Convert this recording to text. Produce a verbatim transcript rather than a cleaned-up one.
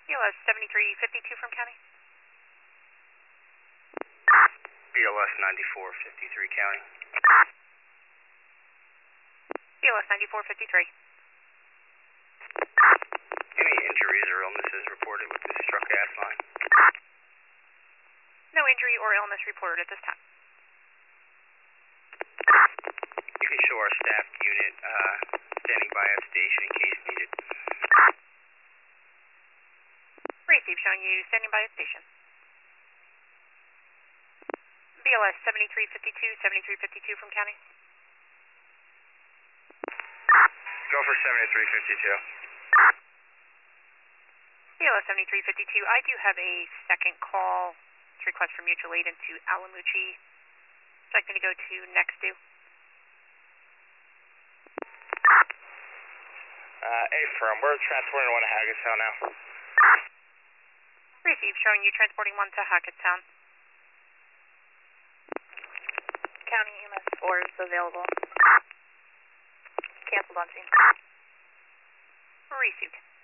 B L S seventy-three fifty-two from county. B L S ninety-four fifty-three county. B L S ninety-four fifty-three. Any injuries or illnesses reported with this truck gas line? No injury or illness reported at this time. You can show our staff unit uh, standing by at station in case needed. Receive, showing you standing by at station. B L S seventy-three fifty-two, seventy-three fifty-two from county. Go for seventy-three fifty-two. B L S seventy-three fifty-two, I do have a second call request for mutual aid into Alamucci. Would you like me to go to next due? Uh, A firm, we're transporting one to Hackettstown now. Receive, showing you transporting one to Hackettstown. County E M S four is available. Canceled on scene. Received.